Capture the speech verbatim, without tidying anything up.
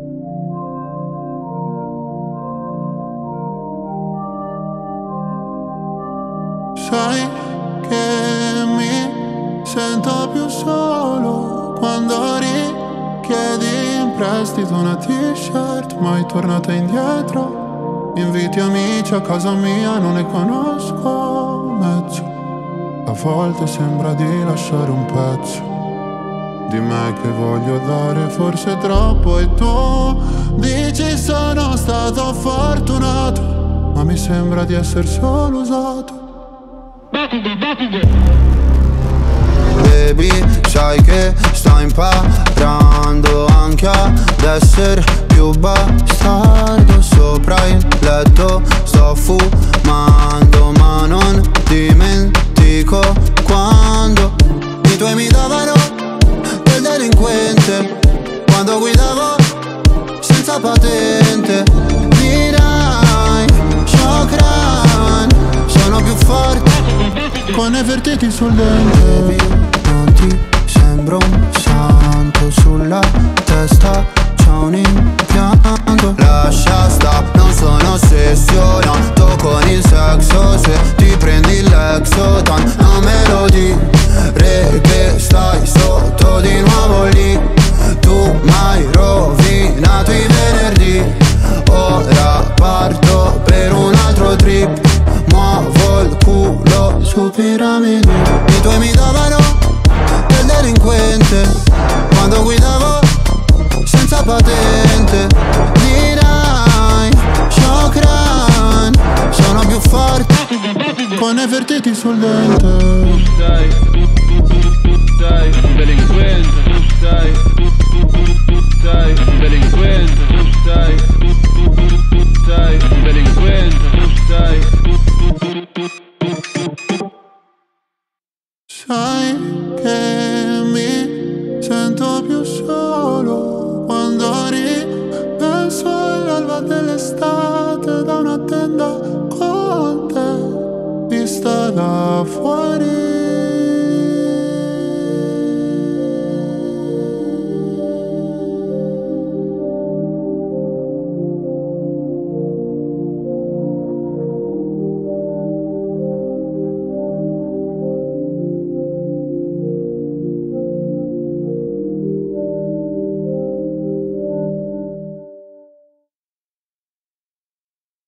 Sai che mi sento più solo quando richiedi in prestito una t-shirt, mai tornata indietro. Inviti amici a casa mia, non ne conosco mezzo. A volte sembra di lasciare un pezzo di me che voglio dare, forse troppo. E tu dici sono stato fortunato, ma mi sembra di essere solo usato. Baby, sai che sto imparando anche ad essere più bastardo. Sopra il letto sto fumando, ma non dimentico quando i tuoi mi davano del delinquente, quando guidavo senza patente. Dirai, Chokran, sono più forte con i vertiti sul dente. Non ti sembro un santo, sulla testa c'è un impianto. Lascia sta, non sono ossessionato con il sesso. Se ti prendi l'exotan non me lo dire che stai sotto di nuovo lì. Tu m'hai rovinato i venerdì, ora parto per un altro trip. Muovo il culo su piramidi. I tuoi mi davano del delinquente, quando guidavo senza patente. Dirai, Chokran, sono più forte con i vertiti sul dente. Tu sai, tu, tu, tu, tu sai, delinquente. Tu sai, tu, tu, tu, tu sai, delinquente.